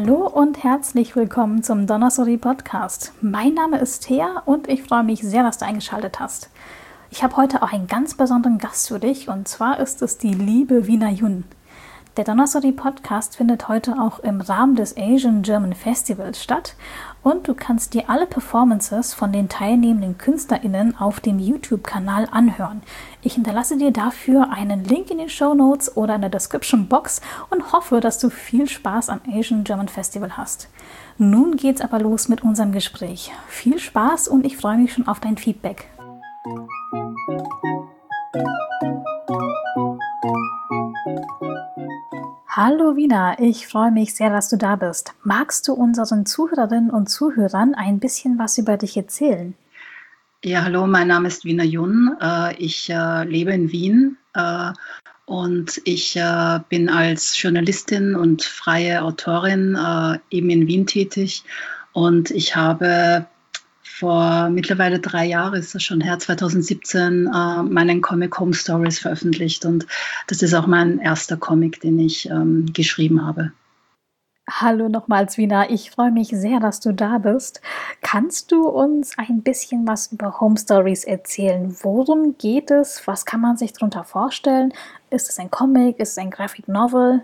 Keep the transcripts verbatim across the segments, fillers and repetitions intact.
Hallo und herzlich willkommen zum Donnerstory Podcast. Mein Name ist Thea und ich freue mich sehr, dass du eingeschaltet hast. Ich habe heute auch einen ganz besonderen Gast für dich und zwar ist es die liebe Veena Yun. Der Donnerstory Podcast findet heute auch im Rahmen des Asian German Festivals statt und du kannst dir alle Performances von den teilnehmenden KünstlerInnen auf dem YouTube-Kanal anhören. Ich hinterlasse dir dafür einen Link in den Shownotes oder in der Description Box und hoffe, dass du viel Spaß am Asian German Festival hast. Nun geht's aber los mit unserem Gespräch. Viel Spaß und ich freue mich schon auf dein Feedback. Hallo Veena, ich freue mich sehr, dass du da bist. Magst du unseren Zuhörerinnen und Zuhörern ein bisschen was über dich erzählen? Ja, hallo, mein Name ist Veena Yun. Ich lebe in Wien und ich bin als Journalistin und freie Autorin eben in Wien tätig. Und ich habe vor mittlerweile drei Jahren, ist das schon her, zwanzig siebzehn, äh, meinen Comic Home Stories veröffentlicht. Und das ist auch mein erster Comic, den ich ähm, geschrieben habe. Hallo nochmals, Veena. Ich freue mich sehr, dass du da bist. Kannst du uns ein bisschen was über Home Stories erzählen? Worum geht es? Was kann man sich darunter vorstellen? Ist es ein Comic? Ist es ein Graphic Novel?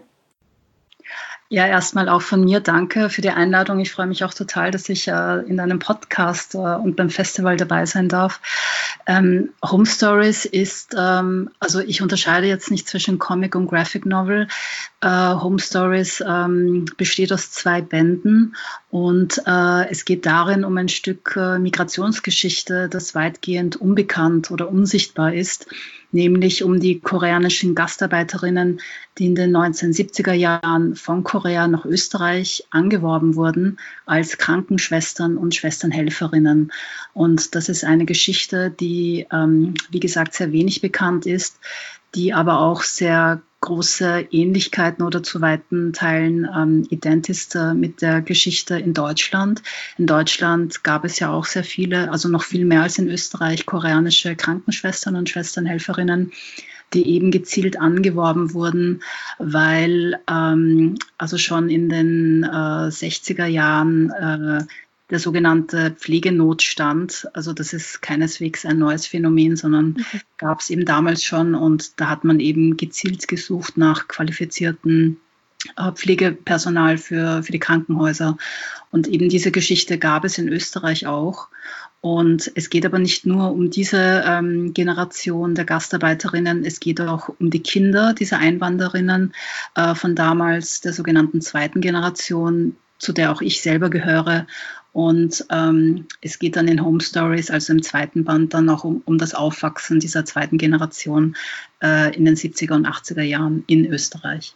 Ja, erstmal auch von mir danke für die Einladung. Ich freue mich auch total, dass ich äh, in deinem Podcast äh, und beim Festival dabei sein darf. Ähm, Home Stories ist, ähm, also ich unterscheide jetzt nicht zwischen Comic und Graphic Novel. Äh, Home Stories ähm, besteht aus zwei Bänden und äh, es geht darin um ein Stück äh, Migrationsgeschichte, das weitgehend unbekannt oder unsichtbar ist, nämlich um die koreanischen Gastarbeiterinnen, die in den neunzehnhundertsiebziger Jahren von Korea nach Österreich angeworben wurden als Krankenschwestern und Schwesternhelferinnen. Und das ist eine Geschichte, die, ähm, wie gesagt, sehr wenig bekannt ist, die aber auch sehr große Ähnlichkeiten oder zu weiten Teilen ähm, ident ist äh, mit der Geschichte in Deutschland. In Deutschland gab es ja auch sehr viele, also noch viel mehr als in Österreich, koreanische Krankenschwestern und Schwesternhelferinnen, die eben gezielt angeworben wurden, weil ähm, also schon in den äh, sechziger Jahren äh, der sogenannte Pflegenotstand, also das ist keineswegs ein neues Phänomen, sondern mhm. gab es eben damals schon und da hat man eben gezielt gesucht nach qualifizierten äh, Pflegepersonal für, für die Krankenhäuser. Und eben diese Geschichte gab es in Österreich auch. Und es geht aber nicht nur um diese ähm, Generation der Gastarbeiterinnen, es geht auch um die Kinder dieser Einwanderinnen äh, von damals, der sogenannten zweiten Generation, zu der auch ich selber gehöre. Und ähm, es geht dann in Home Stories, also im zweiten Band, dann auch um, um das Aufwachsen dieser zweiten Generation äh, in den siebziger und achtziger Jahren in Österreich.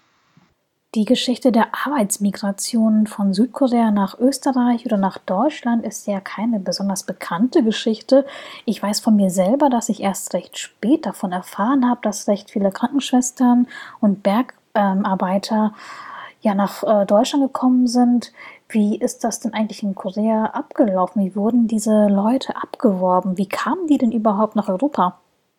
Die Geschichte der Arbeitsmigration von Südkorea nach Österreich oder nach Deutschland ist ja keine besonders bekannte Geschichte. Ich weiß von mir selber, dass ich erst recht spät davon erfahren habe, dass recht viele Krankenschwestern und Bergarbeiter ja nach äh, Deutschland gekommen sind. Wie ist das denn eigentlich in Korea abgelaufen? Wie wurden diese Leute abgeworben? Wie kamen die denn überhaupt nach Europa?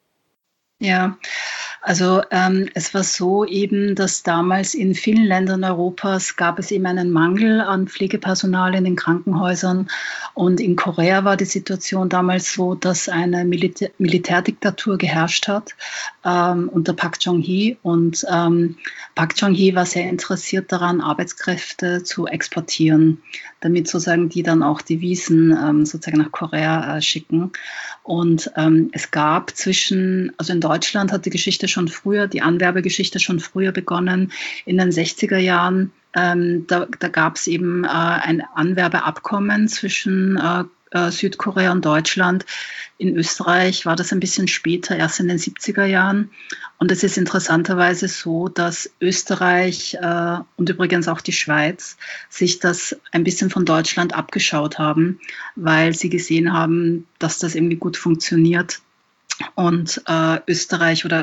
Ja, also ähm, es war so eben, dass damals in vielen Ländern Europas gab es eben einen Mangel an Pflegepersonal in den Krankenhäusern. Und in Korea war die Situation damals so, dass eine Militär Militärdiktatur geherrscht hat ähm, unter Park Chung-hee. Und ähm, Park Chung-hee war sehr interessiert daran, Arbeitskräfte zu exportieren, damit sozusagen die dann auch Devisen ähm, sozusagen nach Korea äh, schicken. Und ähm, es gab zwischen, also in Deutschland hat die Geschichte schon früher, die Anwerbegeschichte schon früher begonnen, in den sechziger Jahren. Ähm, da da gab es eben äh, ein Anwerbeabkommen zwischen äh, äh, Südkorea und Deutschland. In Österreich war das ein bisschen später, erst in den siebziger Jahren. Und es ist interessanterweise so, dass Österreich äh, und übrigens auch die Schweiz sich das ein bisschen von Deutschland abgeschaut haben, weil sie gesehen haben, dass das irgendwie gut funktioniert. Und äh, Österreich oder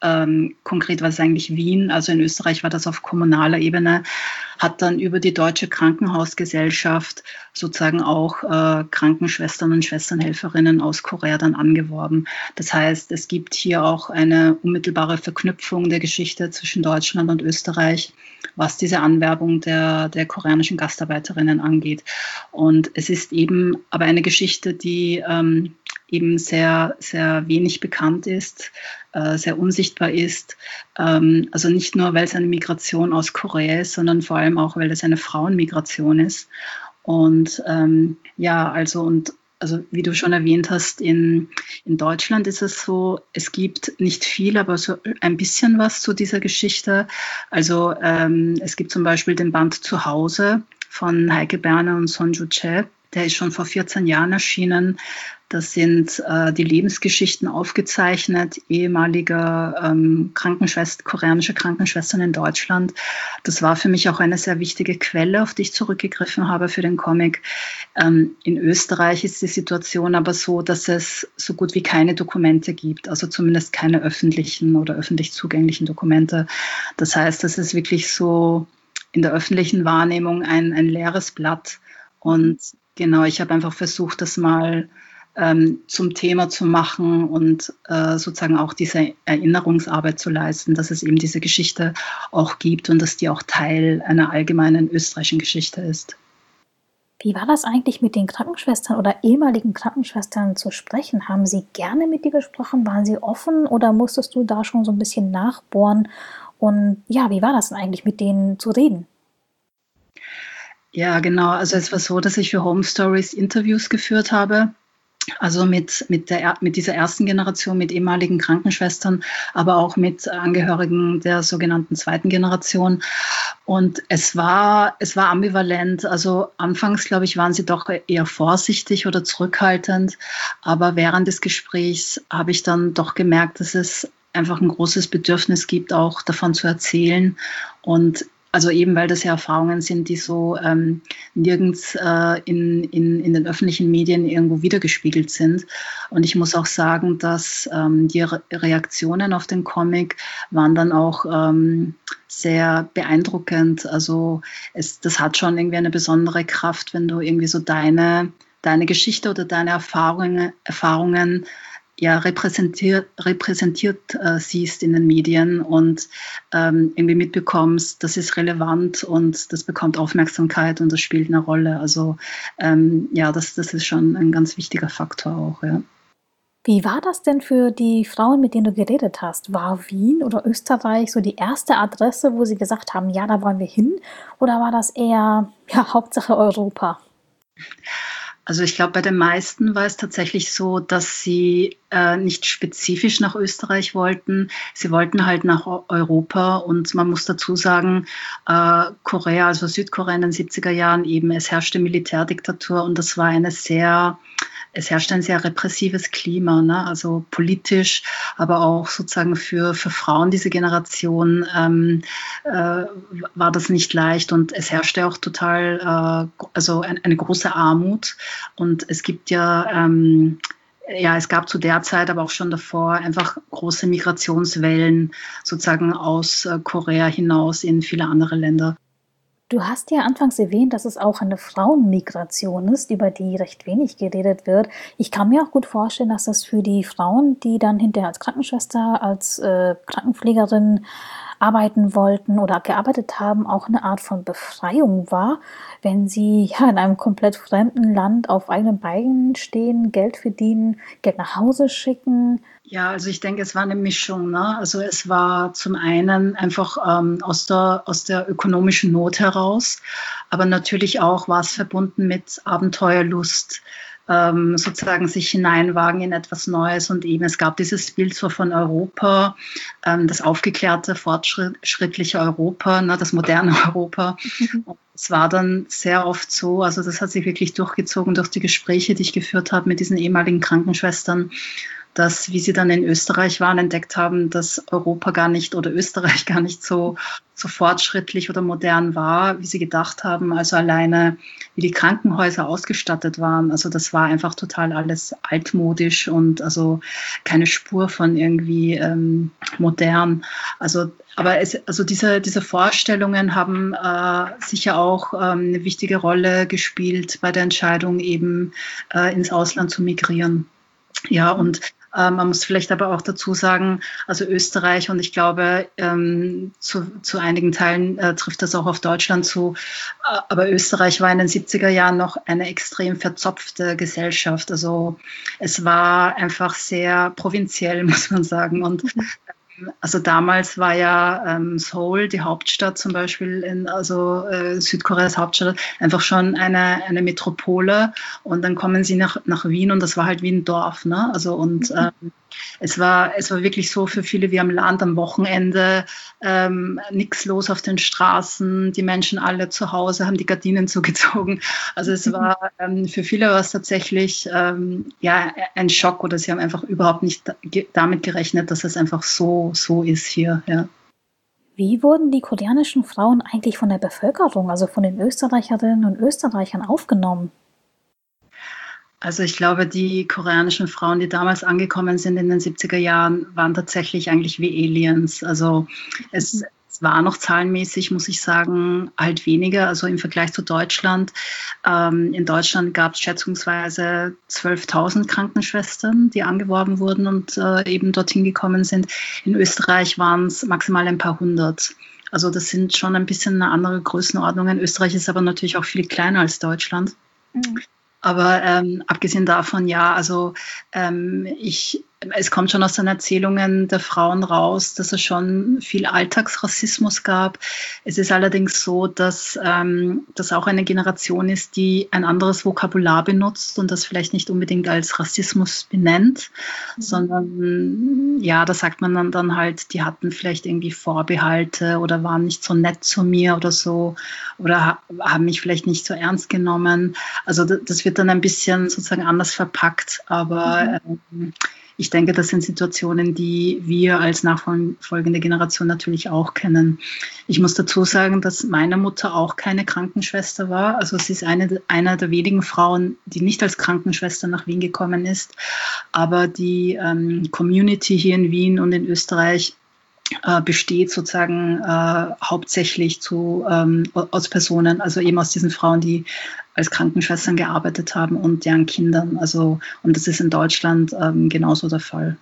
ähm, konkret war es eigentlich Wien, also in Österreich war das auf kommunaler Ebene, hat dann über die Deutsche Krankenhausgesellschaft sozusagen auch äh, Krankenschwestern und Schwesternhelferinnen aus Korea dann angeworben. Das heißt, es gibt hier auch eine unmittelbare Verknüpfung der Geschichte zwischen Deutschland und Österreich, was diese Anwerbung der, der koreanischen Gastarbeiterinnen angeht. Und es ist eben aber eine Geschichte, die ähm, eben sehr, sehr wenig bekannt ist, äh, sehr unsichtbar ist. Ähm, also nicht nur, weil es eine Migration aus Korea ist, sondern vor allem auch, weil es eine Frauenmigration ist. Und ähm, ja, also und also wie du schon erwähnt hast, in, in Deutschland ist es so, es gibt nicht viel, aber so ein bisschen was zu dieser Geschichte. Also ähm, es gibt zum Beispiel den Band Zuhause von Heike Berner und Sonju Che. Der ist schon vor vierzehn Jahren erschienen. Das sind äh, die Lebensgeschichten aufgezeichnet, ehemaliger ähm, Krankenschwester, koreanische Krankenschwestern in Deutschland. Das war für mich auch eine sehr wichtige Quelle, auf die ich zurückgegriffen habe für den Comic. Ähm, in Österreich ist die Situation aber so, dass es so gut wie keine Dokumente gibt, also zumindest keine öffentlichen oder öffentlich zugänglichen Dokumente. Das heißt, das ist wirklich so in der öffentlichen Wahrnehmung ein, ein leeres Blatt. Und genau, ich habe einfach versucht, das mal ähm, zum Thema zu machen und äh, sozusagen auch diese Erinnerungsarbeit zu leisten, dass es eben diese Geschichte auch gibt und dass die auch Teil einer allgemeinen österreichischen Geschichte ist. Wie war das eigentlich mit den Krankenschwestern oder ehemaligen Krankenschwestern zu sprechen? Haben sie gerne mit dir gesprochen? Waren sie offen oder musstest du da schon so ein bisschen nachbohren? Und ja, wie war das denn eigentlich, mit denen zu reden? Ja, genau. Also es war so, dass ich für Home Stories Interviews geführt habe. Also mit, mit, der, mit dieser ersten Generation, mit ehemaligen Krankenschwestern, aber auch mit Angehörigen der sogenannten zweiten Generation. Und es war, es war ambivalent. Also anfangs, glaube ich, waren sie doch eher vorsichtig oder zurückhaltend. Aber während des Gesprächs habe ich dann doch gemerkt, dass es einfach ein großes Bedürfnis gibt, auch davon zu erzählen. Und also eben, weil das ja Erfahrungen sind, die so ähm, nirgends äh, in, in, in den öffentlichen Medien irgendwo wiedergespiegelt sind. Und ich muss auch sagen, dass ähm, die Re- Reaktionen auf den Comic waren dann auch ähm, sehr beeindruckend. Also es, das hat schon irgendwie eine besondere Kraft, wenn du irgendwie so deine, deine Geschichte oder deine Erfahrungen, Erfahrungen ja, repräsentiert, repräsentiert äh, siehst in den Medien und ähm, irgendwie mitbekommst, das ist relevant und das bekommt Aufmerksamkeit und das spielt eine Rolle. Also ähm, ja, das, das ist schon ein ganz wichtiger Faktor auch, ja. Wie war das denn für die Frauen, mit denen du geredet hast? War Wien oder Österreich so die erste Adresse, wo sie gesagt haben, ja, da wollen wir hin? Oder war das eher, ja, Hauptsache Europa? Also ich glaube, bei den meisten war es tatsächlich so, dass sie äh, nicht spezifisch nach Österreich wollten. Sie wollten halt nach Europa und man muss dazu sagen, äh, Korea, also Südkorea in den siebziger Jahren eben, es herrschte Militärdiktatur und das war eine sehr, es herrschte ein sehr repressives Klima, ne? Also politisch, aber auch sozusagen für, für Frauen diese Generation ähm, äh, war das nicht leicht und es herrschte auch total, äh, also ein, eine große Armut. Und es gibt ja, ähm, ja, es gab zu der Zeit, aber auch schon davor, einfach große Migrationswellen sozusagen aus äh, Korea hinaus in viele andere Länder. Du hast ja anfangs erwähnt, dass es auch eine Frauenmigration ist, über die recht wenig geredet wird. Ich kann mir auch gut vorstellen, dass das für die Frauen, die dann hinterher als Krankenschwester, als äh, Krankenpflegerin arbeiten wollten oder gearbeitet haben, auch eine Art von Befreiung war, wenn sie ja in einem komplett fremden Land auf eigenen Beinen stehen, Geld verdienen, Geld nach Hause schicken. Ja, also ich denke, es war eine Mischung, ne? Also es war zum einen einfach ähm, aus der, aus der ökonomischen Not heraus, aber natürlich auch war es verbunden mit Abenteuerlust, ähm, sozusagen sich hineinwagen in etwas Neues und eben es gab dieses Bild so von Europa, ähm, das aufgeklärte, fortschrittliche Europa, ne, das moderne Europa. Und es war dann sehr oft so, also das hat sich wirklich durchgezogen durch die Gespräche, die ich geführt habe mit diesen ehemaligen Krankenschwestern, dass, wie sie dann in Österreich waren, entdeckt haben, dass Europa gar nicht oder Österreich gar nicht so, so fortschrittlich oder modern war, wie sie gedacht haben. Also alleine, wie die Krankenhäuser ausgestattet waren. Also das war einfach total alles altmodisch und also keine Spur von irgendwie ähm, modern. Also aber es, also diese, diese Vorstellungen haben äh, sicher auch ähm, eine wichtige Rolle gespielt bei der Entscheidung, eben äh, ins Ausland zu migrieren. Ja, und äh, man muss vielleicht aber auch dazu sagen, also Österreich und ich glaube, ähm, zu, zu einigen Teilen äh, trifft das auch auf Deutschland zu, äh, aber Österreich war in den siebziger Jahren noch eine extrem verzopfte Gesellschaft. Also es war einfach sehr provinziell, muss man sagen. Und also damals war ja ähm, Seoul, die Hauptstadt zum Beispiel, in, also äh, Südkoreas Hauptstadt, einfach schon eine, eine Metropole. Und dann kommen sie nach, nach Wien und das war halt wie ein Dorf. Ne? Also und ähm, es war, es war wirklich so für viele wie am Land am Wochenende, ähm, nichts los auf den Straßen, die Menschen alle zu Hause, haben die Gardinen zugezogen. Also es war ähm, für viele war es tatsächlich ähm, ja, ein Schock oder sie haben einfach überhaupt nicht da, ge, damit gerechnet, dass es einfach so, so ist hier. Ja. Wie wurden die koreanischen Frauen eigentlich von der Bevölkerung, also von den Österreicherinnen und Österreichern aufgenommen? Also ich glaube, die koreanischen Frauen, die damals angekommen sind in den siebziger Jahren, waren tatsächlich eigentlich wie Aliens. Also es, es war noch zahlenmäßig, muss ich sagen, halt weniger, also im Vergleich zu Deutschland. Ähm, in Deutschland gab es schätzungsweise zwölftausend Krankenschwestern, die angeworben wurden und äh, eben dorthin gekommen sind. In Österreich waren es maximal ein paar hundert. Also das sind schon ein bisschen eine andere Größenordnungen. Österreich ist aber natürlich auch viel kleiner als Deutschland. Mhm. Aber ähm, abgesehen davon, ja, also ähm, ich, es kommt schon aus den Erzählungen der Frauen raus, dass es schon viel Alltagsrassismus gab. Es ist allerdings so, dass ähm, das auch eine Generation ist, die ein anderes Vokabular benutzt und das vielleicht nicht unbedingt als Rassismus benennt, mhm. sondern ja, da sagt man dann, dann halt, die hatten vielleicht irgendwie Vorbehalte oder waren nicht so nett zu mir oder so oder ha- haben mich vielleicht nicht so ernst genommen. Also das, das wird dann ein bisschen sozusagen anders verpackt, aber mhm. ähm, ich denke, das sind Situationen, die wir als nachfolgende Generation natürlich auch kennen. Ich muss dazu sagen, dass meine Mutter auch keine Krankenschwester war. Also sie ist eine, eine der wenigen Frauen, die nicht als Krankenschwester nach Wien gekommen ist. Aber die ähm, Community hier in Wien und in Österreich äh, besteht sozusagen äh, hauptsächlich zu, ähm, aus Personen, also eben aus diesen Frauen, die als Krankenschwestern gearbeitet haben und deren Kindern. Also, und das ist in Deutschland ähm, genauso der Fall.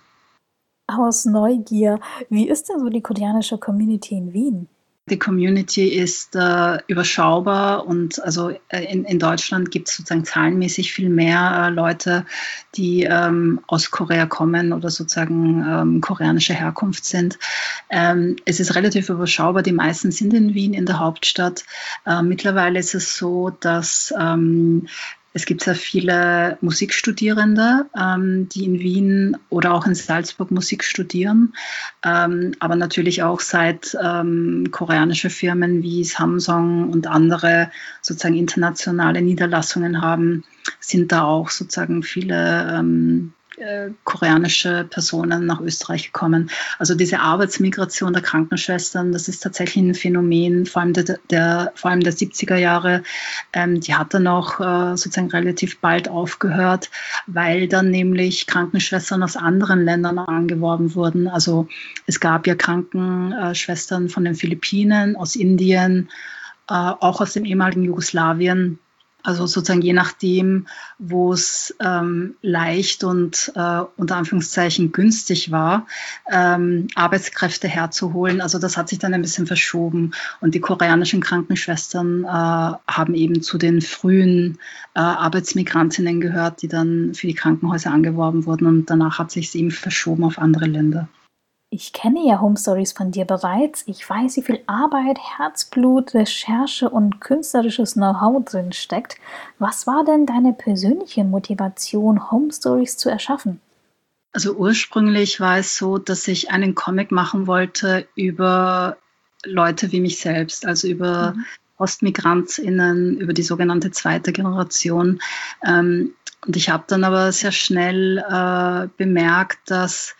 Aus Neugier, wie ist denn so die koreanische Community in Wien? Die Community ist äh, überschaubar und also äh, in, in Deutschland gibt es sozusagen zahlenmäßig viel mehr äh, Leute, die ähm, aus Korea kommen oder sozusagen ähm, koreanische Herkunft sind. Ähm, es ist relativ überschaubar, die meisten sind in Wien, in der Hauptstadt. Äh, mittlerweile ist es so, dass ähm, es gibt sehr viele Musikstudierende, ähm, die in Wien oder auch in Salzburg Musik studieren, ähm, aber natürlich auch seit ähm, koreanische Firmen wie Samsung und andere sozusagen internationale Niederlassungen haben, sind da auch sozusagen viele ähm, äh, koreanische Personen nach Österreich gekommen. Also diese Arbeitsmigration der Krankenschwestern, das ist tatsächlich ein Phänomen, vor allem der, der, vor allem der siebziger Jahre, ähm, die hat dann auch äh, sozusagen relativ bald aufgehört, weil dann nämlich Krankenschwestern aus anderen Ländern angeworben wurden. Also es gab ja Krankenschwestern von den Philippinen, aus Indien, äh, auch aus dem ehemaligen Jugoslawien. Also sozusagen je nachdem, wo es ähm, leicht und äh, unter Anführungszeichen günstig war, ähm, Arbeitskräfte herzuholen. Also das hat sich dann ein bisschen verschoben. Und die koreanischen Krankenschwestern äh, haben eben zu den frühen äh, Arbeitsmigrantinnen gehört, die dann für die Krankenhäuser angeworben wurden. Und danach hat sich es eben verschoben auf andere Länder. Ich kenne ja Home Stories von dir bereits. Ich weiß, wie viel Arbeit, Herzblut, Recherche und künstlerisches Know-how drin steckt. Was war denn deine persönliche Motivation, Home Stories zu erschaffen? Also ursprünglich war es so, dass ich einen Comic machen wollte über Leute wie mich selbst, also über mhm. PostmigrantInnen, über die sogenannte zweite Generation. Ähm, Und ich habe dann aber sehr schnell äh, bemerkt, dass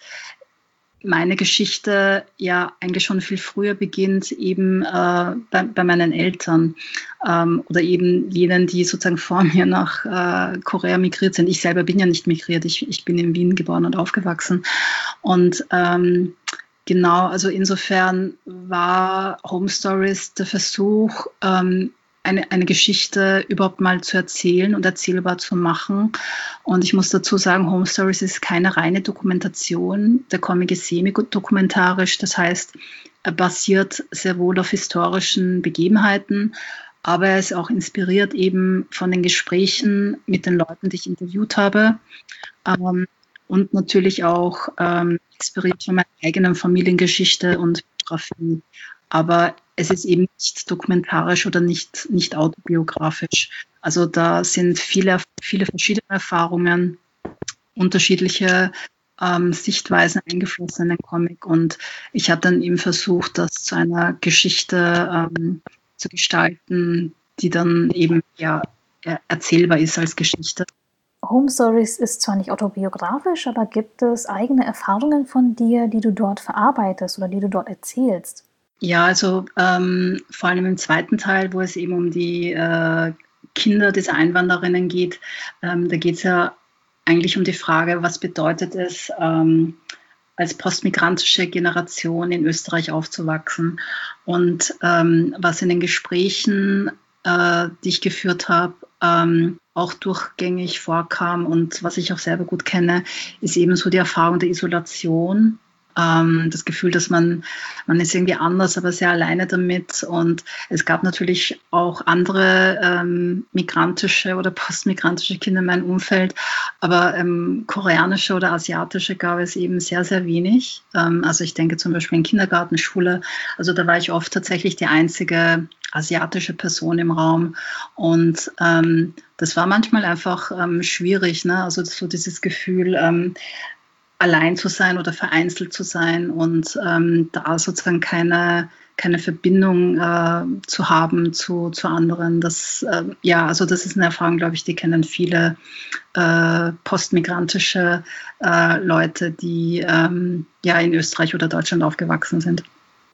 meine Geschichte ja eigentlich schon viel früher beginnt, eben äh, bei, bei meinen Eltern ähm, oder eben jenen, die sozusagen vor mir nach äh, Korea migriert sind. Ich selber bin ja nicht migriert, ich, ich bin in Wien geboren und aufgewachsen. Und ähm, genau, also insofern war Home Stories der Versuch, ähm, eine, eine Geschichte überhaupt mal zu erzählen und erzählbar zu machen. Und ich muss dazu sagen, Home Stories ist keine reine Dokumentation. Der Comic ist semi-dokumentarisch, das heißt, er basiert sehr wohl auf historischen Begebenheiten, aber er ist auch inspiriert eben von den Gesprächen mit den Leuten, die ich interviewt habe. Ähm, und natürlich auch ähm, inspiriert von meiner eigenen Familiengeschichte und Biografie. Aber es ist eben nicht dokumentarisch oder nicht, nicht autobiografisch. Also da sind viele, viele verschiedene Erfahrungen, unterschiedliche ähm, Sichtweisen eingeflossen in den Comic. Und ich habe dann eben versucht, das zu einer Geschichte ähm, zu gestalten, die dann eben ja, erzählbar ist als Geschichte. Home Stories ist zwar nicht autobiografisch, aber gibt es eigene Erfahrungen von dir, die du dort verarbeitest oder die du dort erzählst? Ja, also ähm, vor allem im zweiten Teil, wo es eben um die äh, Kinder dieser Einwanderinnen geht, ähm, da geht es ja eigentlich um die Frage, was bedeutet es, ähm, als postmigrantische Generation in Österreich aufzuwachsen. Und ähm, was in den Gesprächen, äh, die ich geführt habe, ähm, auch durchgängig vorkam und was ich auch selber gut kenne, ist eben so die Erfahrung der Isolation. Das Gefühl, dass man, man ist irgendwie anders, aber sehr alleine damit. Und es gab natürlich auch andere ähm, migrantische oder postmigrantische Kinder in meinem Umfeld, aber ähm, koreanische oder asiatische gab es eben sehr, sehr wenig. Ähm, also ich denke zum Beispiel in Kindergarten, Schule, also da war ich oft tatsächlich die einzige asiatische Person im Raum. Und ähm, das war manchmal einfach ähm, schwierig, ne? Also so dieses Gefühl, ähm, allein zu sein oder vereinzelt zu sein und ähm, da sozusagen keine, keine Verbindung äh, zu haben zu, zu anderen. Das, äh, ja, also das ist eine Erfahrung, glaube ich, die kennen viele äh, postmigrantische äh, Leute, die ähm, ja in Österreich oder Deutschland aufgewachsen sind.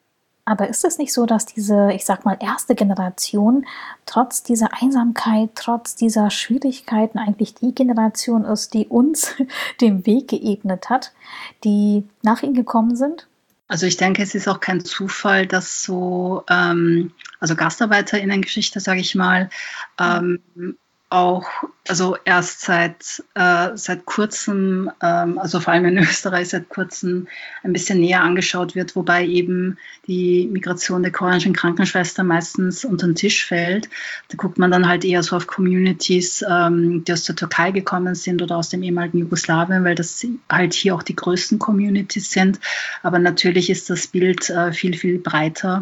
Aber ist es nicht so, dass diese, ich sag mal, erste Generation trotz dieser Einsamkeit, trotz dieser Schwierigkeiten eigentlich die Generation ist, die uns den Weg geebnet hat, die nach ihnen gekommen sind? Also ich denke, es ist auch kein Zufall, dass so, ähm, also GastarbeiterInnen-Geschichte, sage ich mal, ähm, auch, also erst seit, äh, seit kurzem, ähm, also vor allem in Österreich seit kurzem ein bisschen näher angeschaut wird, wobei eben die Migration der koreanischen Krankenschwester meistens unter den Tisch fällt. Da guckt man dann halt eher so auf Communities, ähm, die aus der Türkei gekommen sind oder aus dem ehemaligen Jugoslawien, weil das halt hier auch die größten Communities sind. Aber natürlich ist das Bild äh, viel, viel breiter.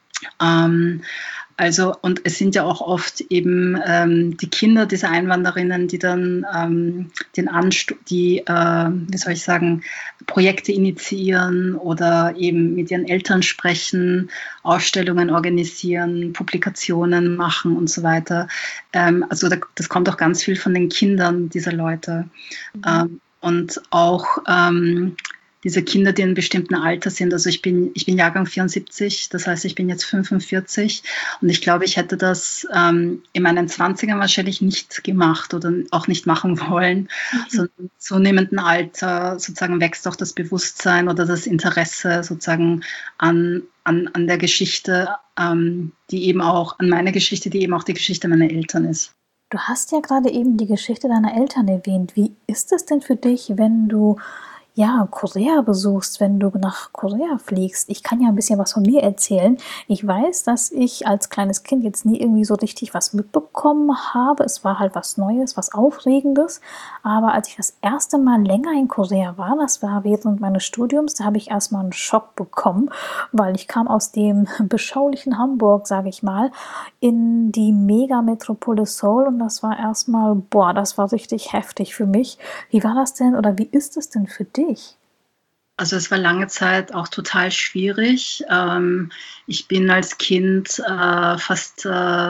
Ähm, Also, und es sind ja auch oft eben ähm, die Kinder dieser Einwanderinnen, die dann ähm, den Anst- die, äh, wie soll ich sagen, Projekte initiieren oder eben mit ihren Eltern sprechen, Ausstellungen organisieren, Publikationen machen und so weiter. Ähm, also da, das kommt auch ganz viel von den Kindern dieser Leute. Mhm. Ähm, und auch ähm, diese Kinder, die in einem bestimmten Alter sind. Also ich bin, ich bin Jahrgang vierundsiebzig, das heißt, ich bin jetzt fünfundvierzig und ich glaube, ich hätte das ähm, in meinen zwanzigern wahrscheinlich nicht gemacht oder auch nicht machen wollen. Mhm. So im zunehmenden Alter sozusagen wächst auch das Bewusstsein oder das Interesse sozusagen an, an, an der Geschichte, ähm, die eben auch, an meiner Geschichte, die eben auch die Geschichte meiner Eltern ist. Du hast ja gerade eben die Geschichte deiner Eltern erwähnt. Wie ist es denn für dich, wenn du ja, Korea besuchst, wenn du nach Korea fliegst? Ich kann ja ein bisschen was von mir erzählen. Ich weiß, dass ich als kleines Kind jetzt nie irgendwie so richtig was mitbekommen habe. Es war halt was Neues, was Aufregendes. Aber als ich das erste Mal länger in Korea war, das war während meines Studiums, da habe ich erstmal einen Schock bekommen, weil ich kam aus dem beschaulichen Hamburg, sage ich mal, in die Megametropole Seoul und das war erstmal, boah, das war richtig heftig für mich. Wie war das denn oder wie ist es denn für dich? Also es war lange Zeit auch total schwierig. Ähm, ich bin als Kind äh, fast äh,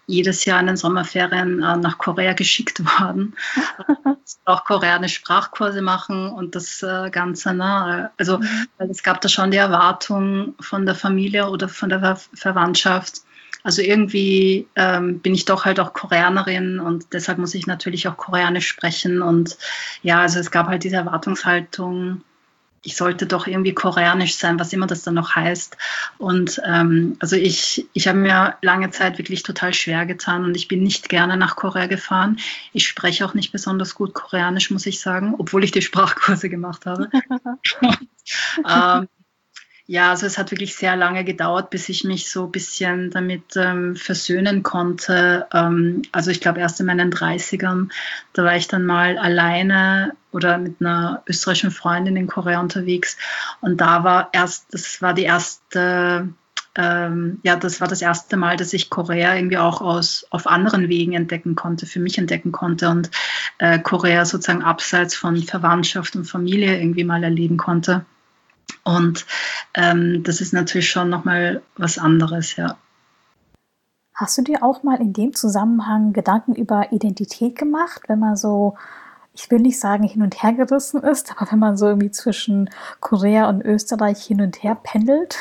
jedes Jahr in den Sommerferien äh, nach Korea geschickt worden. Auch koreanische Sprachkurse machen und das äh, Ganze. Ne? Also Mhm. weil es gab da schon die Erwartung von der Familie oder von der Ver Verwandtschaft. Also irgendwie ähm, bin ich doch halt auch Koreanerin und deshalb muss ich natürlich auch Koreanisch sprechen. Und ja, also es gab halt diese Erwartungshaltung, ich sollte doch irgendwie koreanisch sein, was immer das dann noch heißt. Und ähm, also ich, ich habe mir lange Zeit wirklich total schwer getan und ich bin nicht gerne nach Korea gefahren. Ich spreche auch nicht besonders gut Koreanisch, muss ich sagen, obwohl ich die Sprachkurse gemacht habe. ähm, ja, also es hat wirklich sehr lange gedauert, bis ich mich so ein bisschen damit ähm, versöhnen konnte. Ähm, also ich glaube erst in meinen Dreißigern, da war ich dann mal alleine oder mit einer österreichischen Freundin in Korea unterwegs. Und da war erst, das war die erste, ähm, ja, das war das erste Mal, dass ich Korea irgendwie auch aus, auf anderen Wegen entdecken konnte, für mich entdecken konnte und äh, Korea sozusagen abseits von Verwandtschaft und Familie irgendwie mal erleben konnte. Und ähm, das ist natürlich schon nochmal was anderes, ja. Hast du dir auch mal in dem Zusammenhang Gedanken über Identität gemacht, wenn man so, ich will nicht sagen hin und her gerissen ist, aber wenn man so irgendwie zwischen Korea und Österreich hin und her pendelt?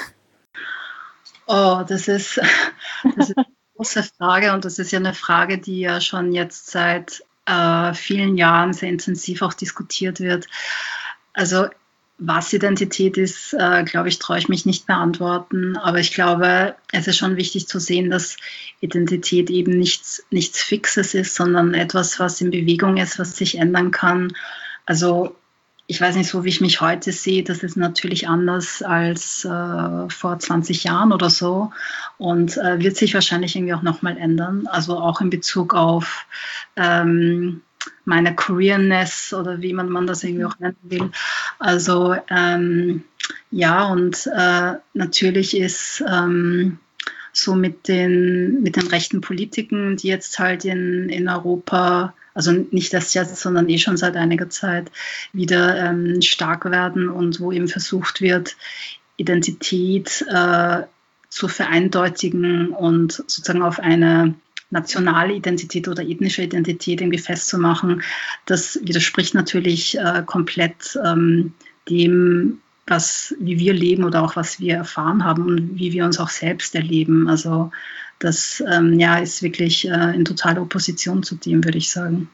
Oh, das ist, das ist eine große Frage und das ist ja eine Frage, die ja schon jetzt seit äh, vielen Jahren sehr intensiv auch diskutiert wird. Also was Identität ist, äh, glaube ich, traue ich mich nicht beantworten. Aber ich glaube, es ist schon wichtig zu sehen, dass Identität eben nichts, nichts Fixes ist, sondern etwas, was in Bewegung ist, was sich ändern kann. Also ich weiß nicht, so wie ich mich heute sehe, das ist natürlich anders als äh, vor zwanzig Jahren oder so und äh, wird sich wahrscheinlich irgendwie auch nochmal ändern. Also auch in Bezug auf ähm, meine Queerness oder wie man, man das irgendwie auch nennen will. Also ähm, ja, und äh, natürlich ist ähm, so mit den, mit den rechten Politiken, die jetzt halt in, in Europa, also nicht erst jetzt, sondern eh schon seit einiger Zeit, wieder ähm, stark werden und wo eben versucht wird, Identität äh, zu vereindeutigen und sozusagen auf eine nationale Identität oder ethnische Identität irgendwie festzumachen, das widerspricht natürlich äh, komplett ähm, dem, was, wie wir leben oder auch was wir erfahren haben und wie wir uns auch selbst erleben. Also das ähm, ja, ist wirklich äh, in totaler Opposition zu dem, würde ich sagen.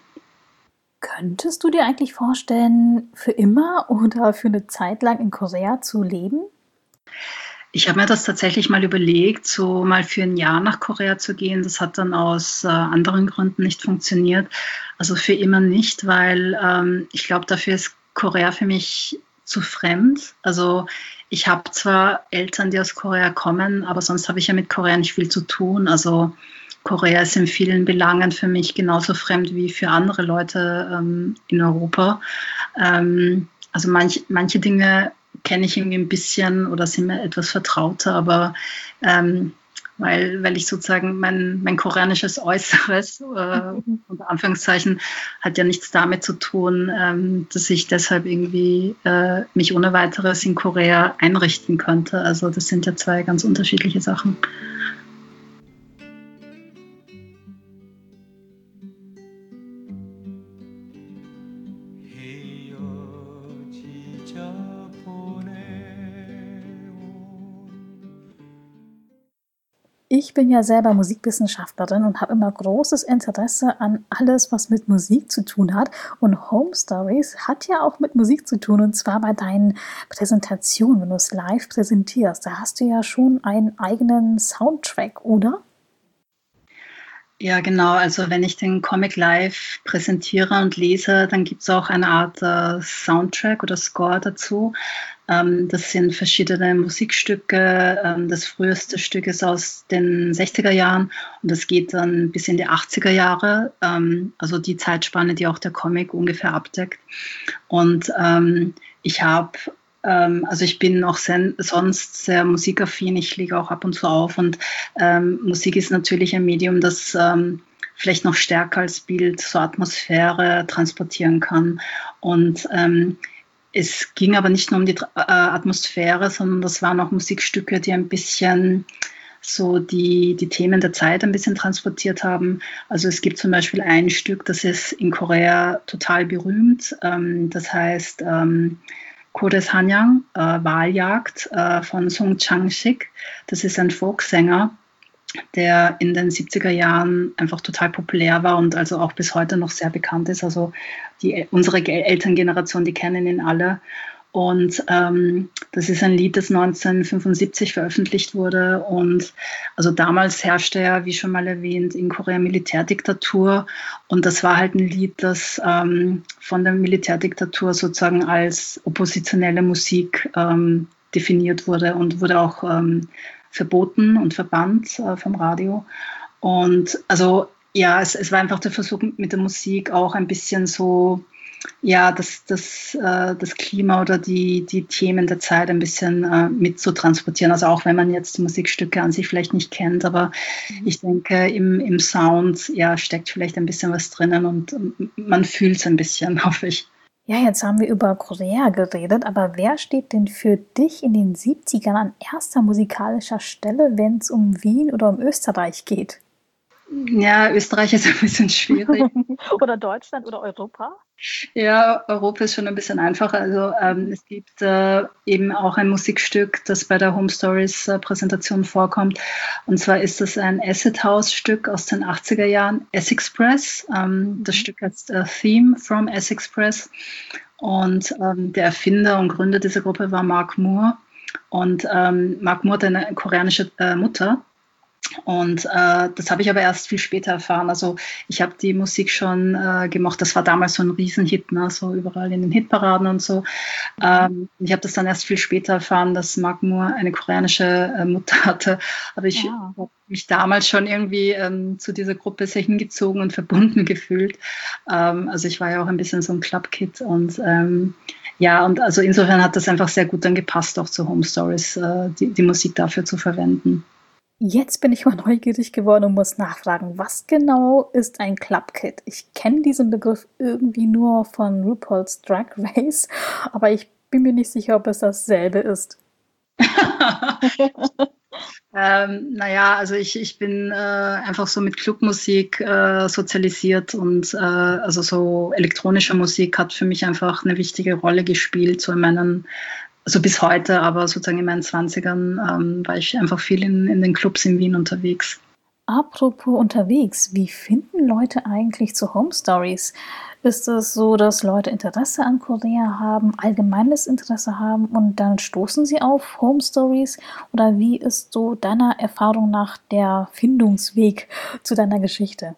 Könntest du dir eigentlich vorstellen, für immer oder für eine Zeit lang in Korea zu leben? Ich habe mir das tatsächlich mal überlegt, so mal für ein Jahr nach Korea zu gehen. Das hat dann aus äh, anderen Gründen nicht funktioniert. Also für immer nicht, weil ähm, ich glaube, dafür ist Korea für mich zu fremd. Also ich habe zwar Eltern, die aus Korea kommen, aber sonst habe ich ja mit Korea nicht viel zu tun. Also Korea ist in vielen Belangen für mich genauso fremd wie für andere Leute ähm, in Europa. Ähm, also manch, manche Dinge kenne ich irgendwie ein bisschen oder sind mir etwas vertrauter, aber ähm, weil, weil ich sozusagen mein, mein koreanisches Äußeres, äh, unter Anführungszeichen, hat ja nichts damit zu tun, ähm, dass ich deshalb irgendwie äh, mich ohne weiteres in Korea einrichten könnte. Also das sind ja zwei ganz unterschiedliche Sachen. Ich bin ja selber Musikwissenschaftlerin und habe immer großes Interesse an alles, was mit Musik zu tun hat. Und Home Stories hat ja auch mit Musik zu tun, und zwar bei deinen Präsentationen, wenn du es live präsentierst. Da hast du ja schon einen eigenen Soundtrack, oder? Ja, genau. Also wenn ich den Comic live präsentiere und lese, dann gibt es auch eine Art äh, Soundtrack oder Score dazu. Ähm, das sind verschiedene Musikstücke. Ähm, das früheste Stück ist aus den sechziger Jahren und das geht dann bis in die achtziger Jahre. Ähm, also die Zeitspanne, die auch der Comic ungefähr abdeckt. Und ähm, ich habe ähm, also ich bin auch sen- sonst sehr musikaffin, ich lege auch ab und zu auf und ähm, Musik ist natürlich ein Medium, das ähm, vielleicht noch stärker als Bild so Atmosphäre transportieren kann. Und ähm, es ging aber nicht nur um die äh, Atmosphäre, sondern das waren auch Musikstücke, die ein bisschen so die, die Themen der Zeit ein bisschen transportiert haben. Also es gibt zum Beispiel ein Stück, das ist in Korea total berühmt. Ähm, das heißt ähm, Kodes Hanyang, äh, Waljagd äh, von Song Chang-sik. Das ist ein Folksänger, der in den siebziger Jahren einfach total populär war und also auch bis heute noch sehr bekannt ist. Also die, unsere Elterngeneration, die kennen ihn alle. Und ähm, das ist ein Lied, das neunzehnhundertfünfundsiebzig veröffentlicht wurde. Und also damals herrschte ja, wie schon mal erwähnt, in Korea Militärdiktatur. Und das war halt ein Lied, das ähm, von der Militärdiktatur sozusagen als oppositionelle Musik ähm, definiert wurde und wurde auch ähm, verboten und verbannt äh, vom Radio. Und also ja, es, es war einfach der Versuch mit der Musik auch ein bisschen so, ja, das, das, äh, das Klima oder die, die Themen der Zeit ein bisschen äh, mit zu transportieren. Also auch wenn man jetzt die Musikstücke an sich vielleicht nicht kennt, aber mhm. ich denke, im, im Sound ja, steckt vielleicht ein bisschen was drinnen und man fühlt es ein bisschen, hoffe ich. Ja, jetzt haben wir über Korea geredet, aber wer steht denn für dich in den siebzigern an erster musikalischer Stelle, wenn es um Wien oder um Österreich geht? Ja, Österreich ist ein bisschen schwierig. Oder Deutschland oder Europa? Ja, Europa ist schon ein bisschen einfacher. Also ähm, es gibt äh, eben auch ein Musikstück, das bei der Home Stories äh, Präsentation vorkommt. Und zwar ist das ein Acid House Stück aus den achtziger Jahren, S-Express. Ähm, das Stück heißt äh, Theme from S-Express. Und ähm, der Erfinder und Gründer dieser Gruppe war Mark Moore. Und ähm, Mark Moore hat eine koreanische äh, Mutter. Und äh, das habe ich aber erst viel später erfahren. Also ich habe die Musik schon äh, gemocht. Das war damals so ein Riesenhit, ne? So überall in den Hitparaden und so. Ähm, ich habe das dann erst viel später erfahren, dass Mark Moore eine koreanische äh, Mutter hatte. Aber ich ja. habe mich damals schon irgendwie ähm, zu dieser Gruppe sehr hingezogen und verbunden gefühlt. Ähm, also ich war ja auch ein bisschen so ein Clubkid und ähm, ja, und also insofern hat das einfach sehr gut dann gepasst, auch zu Home Stories, äh, die, die Musik dafür zu verwenden. Jetzt bin ich mal neugierig geworden und muss nachfragen, was genau ist ein Club Kid? Ich kenne diesen Begriff irgendwie nur von RuPaul's Drag Race, aber ich bin mir nicht sicher, ob es dasselbe ist. ähm, naja, also ich, ich bin äh, einfach so mit Clubmusik äh, sozialisiert und äh, also so elektronische Musik hat für mich einfach eine wichtige Rolle gespielt, so in meinen also bis heute, aber sozusagen in meinen Zwanzigern ähm, war ich einfach viel in, in den Clubs in Wien unterwegs. Apropos unterwegs, wie finden Leute eigentlich zu Home Stories? Ist es so, dass Leute Interesse an Korea haben, allgemeines Interesse haben und dann stoßen sie auf Home Stories? Oder wie ist so deiner Erfahrung nach der Findungsweg zu deiner Geschichte?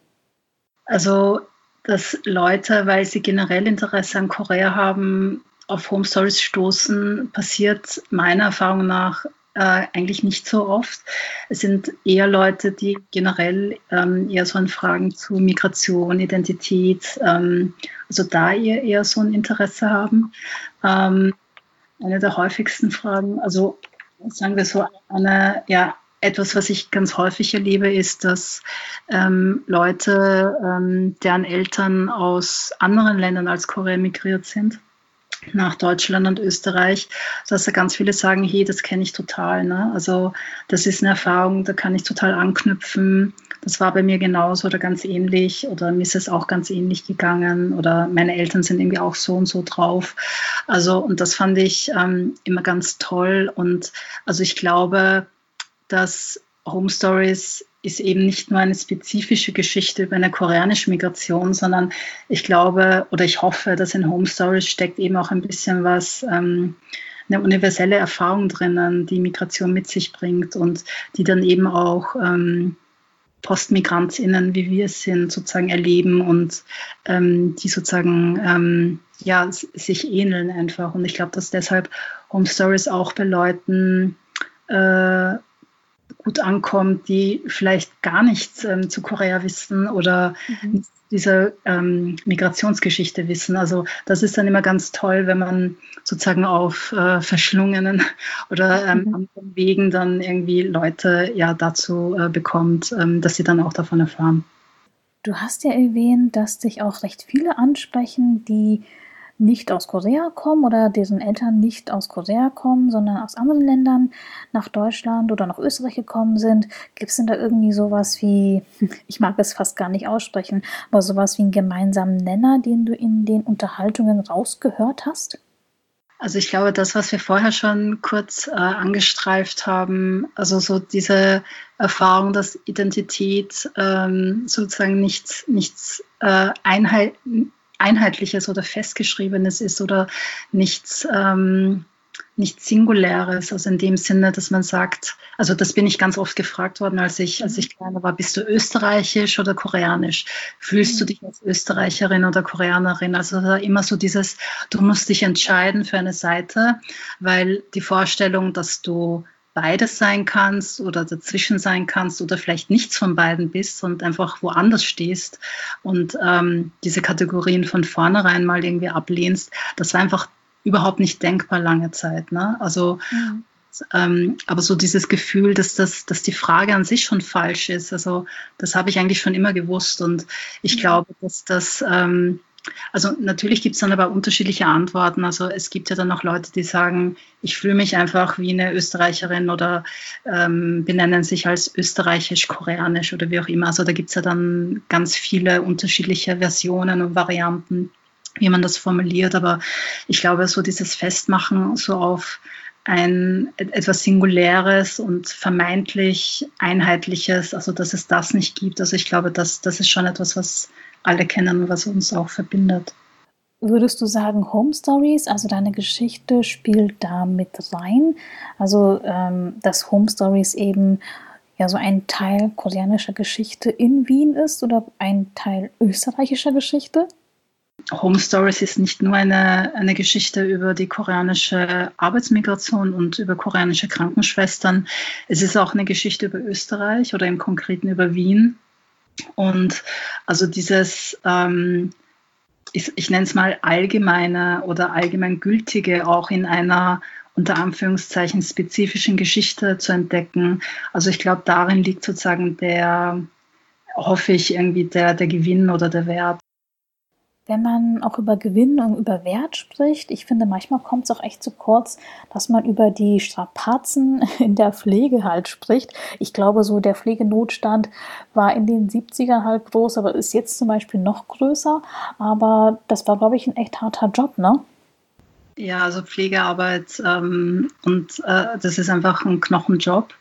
Also, dass Leute, weil sie generell Interesse an Korea haben, auf Home Stories stoßen, passiert meiner Erfahrung nach äh, eigentlich nicht so oft. Es sind eher Leute, die generell ähm, eher so an Fragen zu Migration, Identität, ähm, also da eher, eher so ein Interesse haben. Ähm, eine der häufigsten Fragen, also sagen wir so, eine, ja, etwas, was ich ganz häufig erlebe, ist, dass ähm, Leute, ähm, deren Eltern aus anderen Ländern als Korea migriert sind, nach Deutschland und Österreich, dass da ganz viele sagen, hey, das kenne ich total. Ne? Also das ist eine Erfahrung, da kann ich total anknüpfen. Das war bei mir genauso oder ganz ähnlich oder mir ist es auch ganz ähnlich gegangen oder meine Eltern sind irgendwie auch so und so drauf. Also und das fand ich ähm, immer ganz toll und also ich glaube, dass Home Stories ist eben nicht nur eine spezifische Geschichte über eine koreanische Migration, sondern ich glaube oder ich hoffe, dass in Home Stories steckt eben auch ein bisschen was, ähm, eine universelle Erfahrung drinnen, die Migration mit sich bringt und die dann eben auch ähm, PostmigrantInnen, wie wir es sind, sozusagen erleben und ähm, die sozusagen ähm, ja, sich ähneln einfach. Und ich glaube, dass deshalb Home Stories auch bei Leuten äh, gut ankommt, die vielleicht gar nichts ähm, zu Korea wissen oder mhm. diese ähm, Migrationsgeschichte wissen. Also das ist dann immer ganz toll, wenn man sozusagen auf äh, verschlungenen oder ähm, mhm. anderen Wegen dann irgendwie Leute ja dazu äh, bekommt, ähm, dass sie dann auch davon erfahren. Du hast ja erwähnt, dass dich auch recht viele ansprechen, die nicht aus Korea kommen oder deren Eltern nicht aus Korea kommen, sondern aus anderen Ländern nach Deutschland oder nach Österreich gekommen sind? Gibt es denn da irgendwie sowas wie, ich mag es fast gar nicht aussprechen, aber sowas wie einen gemeinsamen Nenner, den du in den Unterhaltungen rausgehört hast? Also ich glaube, das, was wir vorher schon kurz äh, angestreift haben, also so diese Erfahrung, dass Identität ähm, sozusagen nichts, nichts äh, Einheit, Einheitliches oder Festgeschriebenes ist oder nichts, ähm, nichts Singuläres. Also in dem Sinne, dass man sagt, also das bin ich ganz oft gefragt worden, als ich, als ich kleiner war, bist du österreichisch oder koreanisch? Fühlst du dich als Österreicherin oder Koreanerin? Also da immer so dieses, du musst dich entscheiden für eine Seite, weil die Vorstellung, dass du beides sein kannst oder dazwischen sein kannst oder vielleicht nichts von beiden bist und einfach woanders stehst und ähm, diese Kategorien von vornherein mal irgendwie ablehnst, das war einfach überhaupt nicht denkbar lange Zeit. Ne? Also, mhm. ähm, aber so dieses Gefühl, dass, das, dass die Frage an sich schon falsch ist, also das habe ich eigentlich schon immer gewusst und ich mhm. glaube, dass das... Ähm, Also natürlich gibt es dann aber unterschiedliche Antworten. Also es gibt ja dann auch Leute, die sagen, ich fühle mich einfach wie eine Österreicherin oder ähm, benennen sich als österreichisch-koreanisch oder wie auch immer. Also da gibt es ja dann ganz viele unterschiedliche Versionen und Varianten, wie man das formuliert. Aber ich glaube, so dieses Festmachen so auf ein etwas Singuläres und vermeintlich Einheitliches, also dass es das nicht gibt. Also ich glaube, das, das ist schon etwas, was alle kennen und was uns auch verbindet. Würdest du sagen, Home Stories, also deine Geschichte spielt da mit rein? Also, ähm, dass Home Stories eben ja so ein Teil koreanischer Geschichte in Wien ist oder ein Teil österreichischer Geschichte? Home Stories ist nicht nur eine, eine Geschichte über die koreanische Arbeitsmigration und über koreanische Krankenschwestern. Es ist auch eine Geschichte über Österreich oder im Konkreten über Wien. Und also dieses, ähm, ich, ich nenne es mal allgemeine oder allgemeingültige auch in einer unter Anführungszeichen spezifischen Geschichte zu entdecken. Also ich glaube, darin liegt sozusagen der, hoffe ich, irgendwie der, der Gewinn oder der Wert. Wenn man auch über Gewinn und über Wert spricht, ich finde, manchmal kommt es auch echt zu kurz, dass man über die Strapazen in der Pflege halt spricht. Ich glaube, so der Pflegenotstand war in den siebzigern halt groß, aber ist jetzt zum Beispiel noch größer. Aber das war, glaube ich, ein echt harter Job, ne? Ja, also Pflegearbeit ähm, und äh, das ist einfach ein Knochenjob.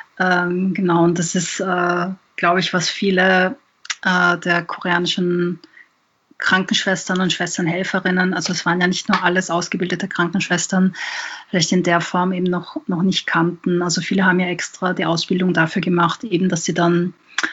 Ähm, genau, und das ist, äh, glaube ich, was viele äh, der koreanischen Krankenschwestern und Schwesternhelferinnen, also es waren ja nicht nur alles ausgebildete Krankenschwestern, vielleicht in der Form eben noch, noch nicht kannten. Also viele haben ja extra die Ausbildung dafür gemacht, eben, dass sie dann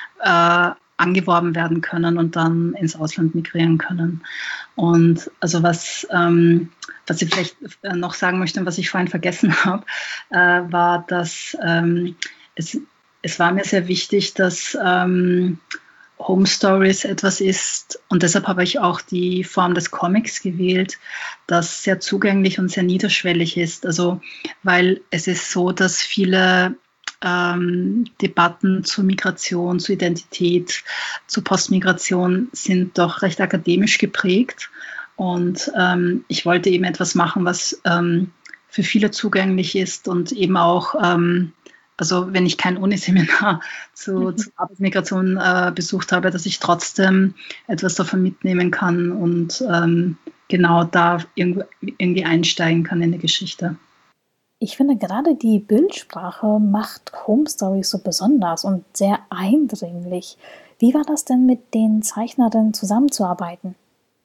äh, angeworben werden können und dann ins Ausland migrieren können. Und also was, ähm, was ich vielleicht noch sagen möchte und was ich vorhin vergessen habe, äh, war, dass ähm, es, es war mir sehr wichtig, dass ähm, Home Stories etwas ist, und deshalb habe ich auch die Form des Comics gewählt, das sehr zugänglich und sehr niederschwellig ist. Also, weil es ist so, dass viele ähm, Debatten zu Migration, zu Identität, zu Postmigration sind doch recht akademisch geprägt. Und ähm, ich wollte eben etwas machen, was ähm, für viele zugänglich ist und eben auch ähm, also wenn ich kein Uniseminar zu, mhm. zu Arbeitsmigration äh, besucht habe, dass ich trotzdem etwas davon mitnehmen kann und ähm, genau da irgendwie, irgendwie einsteigen kann in die Geschichte. Ich finde, gerade die Bildsprache macht Home Stories so besonders und sehr eindringlich. Wie war das denn mit den Zeichnerinnen zusammenzuarbeiten?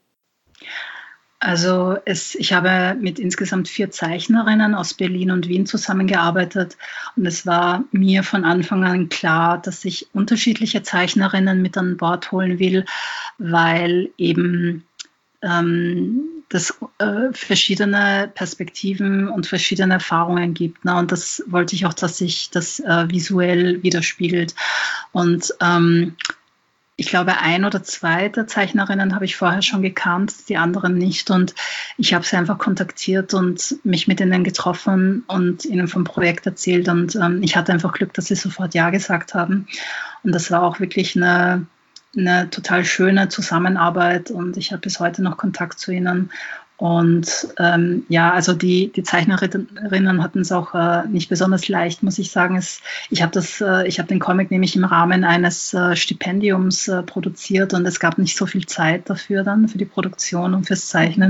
Also es, ich habe mit insgesamt vier Zeichnerinnen aus Berlin und Wien zusammengearbeitet und es war mir von Anfang an klar, dass ich unterschiedliche Zeichnerinnen mit an Bord holen will, weil eben ähm, das äh, verschiedene Perspektiven und verschiedene Erfahrungen gibt. Ne? Und das wollte ich auch, dass sich das äh, visuell widerspiegelt. Und ähm, ich glaube, ein oder zwei der Zeichnerinnen habe ich vorher schon gekannt, die anderen nicht. Und ich habe sie einfach kontaktiert und mich mit ihnen getroffen und ihnen vom Projekt erzählt. Und ähm, ich hatte einfach Glück, dass sie sofort Ja gesagt haben. Und das war auch wirklich eine, eine total schöne Zusammenarbeit. Und ich habe bis heute noch Kontakt zu ihnen. Und ähm, ja, also die, die Zeichnerinnen hatten es auch äh, nicht besonders leicht, muss ich sagen. Es, ich habe das, äh, ich habe den Comic nämlich im Rahmen eines äh, Stipendiums äh, produziert und es gab nicht so viel Zeit dafür dann, für die Produktion und fürs Zeichnen.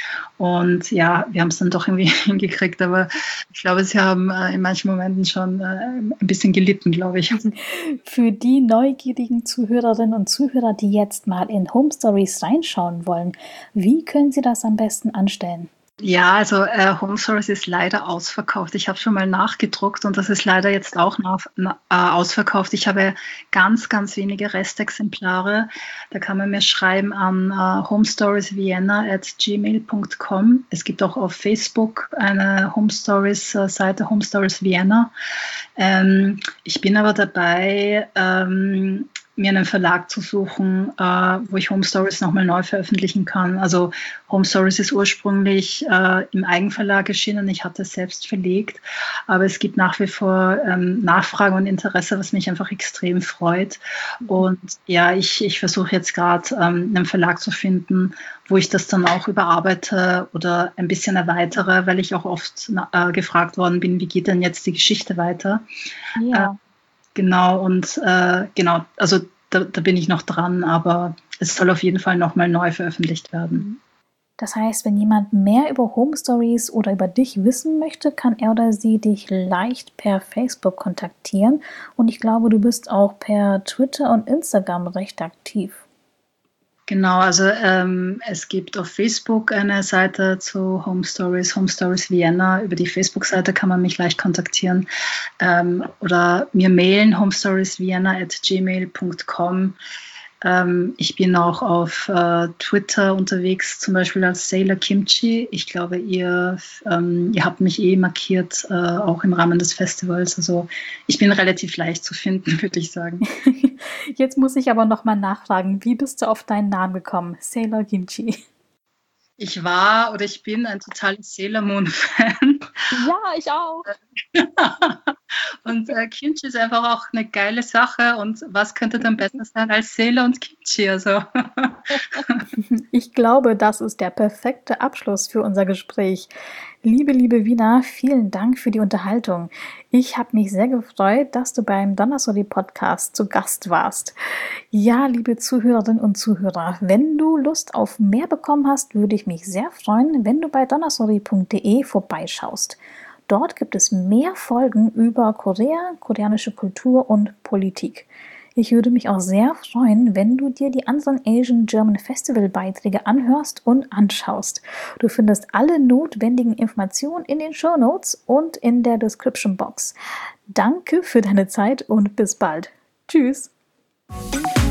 Und ja, wir haben es dann doch irgendwie hingekriegt, aber ich glaube, sie haben äh, in manchen Momenten schon äh, ein bisschen gelitten, glaube ich. Für die neugierigen Zuhörerinnen und Zuhörer, die jetzt mal in Home Stories reinschauen wollen, wie können sie das am besten anstellen? Ja, also äh, Home Stories ist leider ausverkauft. Ich habe schon mal nachgedruckt und das ist leider jetzt auch nach, na, äh, ausverkauft. Ich habe ganz, ganz wenige Restexemplare. Da kann man mir schreiben an äh, homestoriesvienna at gmail punkt com. Es gibt auch auf Facebook eine Home Stories äh, Seite, Home Stories Vienna. Ähm, ich bin aber dabei, ähm, mir einen Verlag zu suchen, äh, wo ich Home Stories nochmal neu veröffentlichen kann. Also Home Stories ist ursprünglich äh, im Eigenverlag erschienen. Ich hatte es selbst verlegt, aber es gibt nach wie vor ähm, Nachfrage und Interesse, was mich einfach extrem freut. Und ja, ich, ich versuche jetzt gerade ähm, einen Verlag zu finden, wo ich das dann auch überarbeite oder ein bisschen erweitere, weil ich auch oft äh, gefragt worden bin, wie geht denn jetzt die Geschichte weiter? Ja. Äh, Genau, und äh, genau, also da, da bin ich noch dran, aber es soll auf jeden Fall nochmal neu veröffentlicht werden. Das heißt, wenn jemand mehr über Home Stories oder über dich wissen möchte, kann er oder sie dich leicht per Facebook kontaktieren. Und ich glaube, du bist auch per Twitter und Instagram recht aktiv. Genau, also ähm, es gibt auf Facebook eine Seite zu Home Stories, Home Stories Vienna. Über die Facebook-Seite kann man mich leicht kontaktieren ähm, oder mir mailen, homestoriesvienna at gmail punkt com. Ähm, ich bin auch auf äh, Twitter unterwegs, zum Beispiel als Sailor Kimchi. Ich glaube, ihr, ähm, ihr habt mich eh markiert, äh, auch im Rahmen des Festivals. Also ich bin relativ leicht zu finden, würde ich sagen. Jetzt muss ich aber noch mal nachfragen, wie bist du auf deinen Namen gekommen, Sailor Kimchi? Ich war oder ich bin ein totaler Sailor Moon-Fan. Ja, ich auch. Und äh, Kimchi ist einfach auch eine geile Sache. Und was könnte dann besser sein als Sailor und Kimchi? Also. Ich glaube, das ist der perfekte Abschluss für unser Gespräch. Liebe, liebe Wina, vielen Dank für die Unterhaltung. Ich habe mich sehr gefreut, dass du beim Donnersoli Podcast zu Gast warst. Ja, liebe Zuhörerinnen und Zuhörer, wenn du Lust auf mehr bekommen hast, würde ich mich sehr freuen, wenn du bei donnersoli punkt de vorbeischaust. Dort gibt es mehr Folgen über Korea, koreanische Kultur und Politik. Ich würde mich auch sehr freuen, wenn du dir die anderen Asian German Festival Beiträge anhörst und anschaust. Du findest alle notwendigen Informationen in den Shownotes und in der Description Box. Danke für deine Zeit und bis bald. Tschüss!